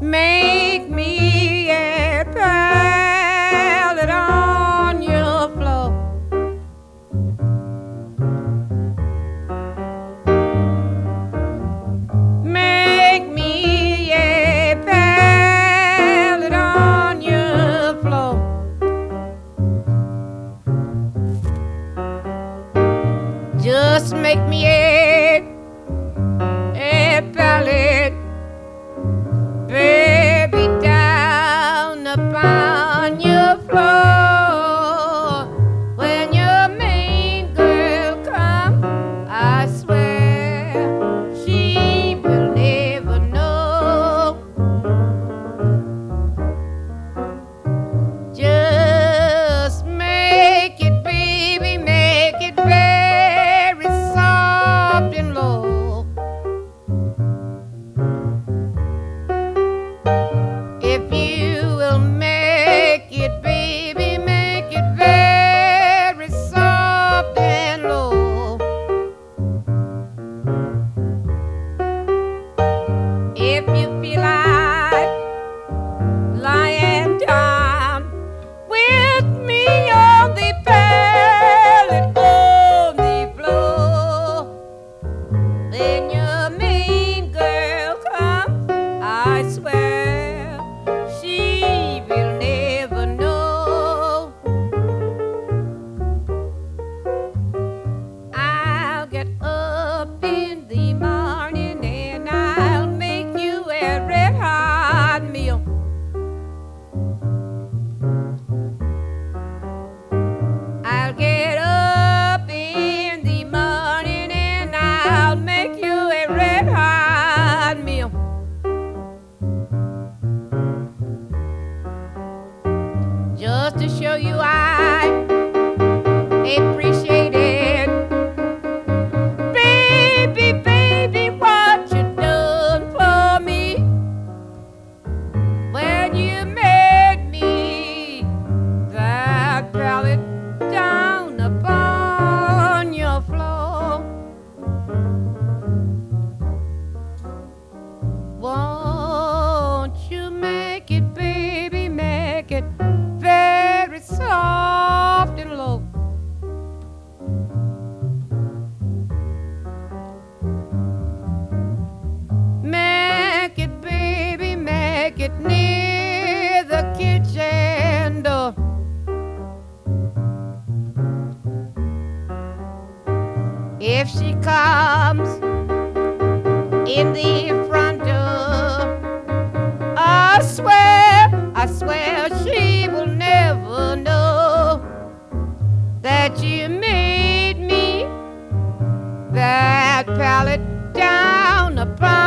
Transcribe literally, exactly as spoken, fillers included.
Make me a pallet on your floor. Make me a pallet on your floor. Just make me a, a pallet, baby, down upon your floor. When your main girl comes, I swear she will never know. Just make it, baby, make it very soft and low. If you will make it, baby, make it very soft and low. If you feel like lying down with me on the pallet on the floor, then your main girl comes, I swear she will never know. I'll get up in the morning and I'll make you a red hot meal. I'll get up in the morning and I'll make you a red hot meal. Just to show you I appreciate it. Baby, baby, what you done for me when you made me that pallet down upon your floor. Won't you make it, baby, make it very soft and low. Make it, baby, make it near the kitchen door. If she comes in the front door, I swear, I swear she will never know that you made me that pallet down upon